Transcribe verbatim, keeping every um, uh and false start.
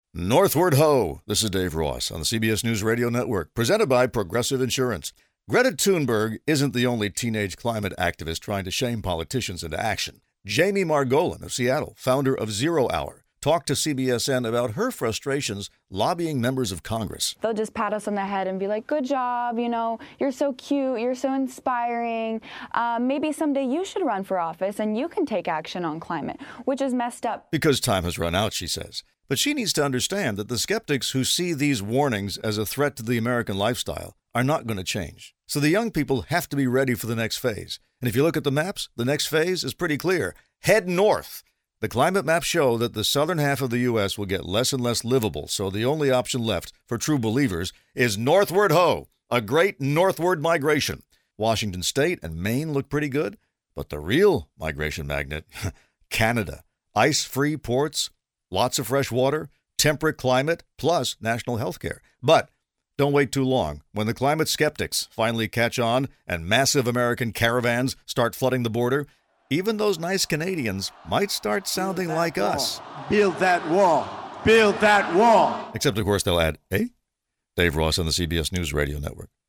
Northward Ho! This is Dave Ross on the C B S News Radio Network, presented by Progressive Insurance. Greta Thunberg isn't the only teenage climate activist trying to shame politicians into action. Jamie Margolin of Seattle, founder of Zero Hour, talked to C B S N about her frustrations lobbying members of Congress. They'll just pat us on the head and be like, good job, you know, you're so cute, you're so inspiring. Uh, maybe someday you should run for office and you can take action on climate, which is messed up. Because time has run out, she says. But she needs to understand that the skeptics who see these warnings as a threat to the American lifestyle are not going to change. So the young people have to be ready for the next phase. And if you look at the maps, the next phase is pretty clear. Head north. The climate maps show that the southern half of the U S will get less and less livable, so the only option left for true believers is northward ho, a great northward migration. Washington State and Maine look pretty good, but the real migration magnet, Canada, ice-free ports, lots of fresh water, temperate climate, plus national health care. But don't wait too long. When the climate skeptics finally catch on and massive American caravans start flooding the border, even those nice Canadians might start sounding like wall. us. Build that wall. Build that wall. Except, of course, they'll add, eh? Dave Ross on the C B S News Radio Network.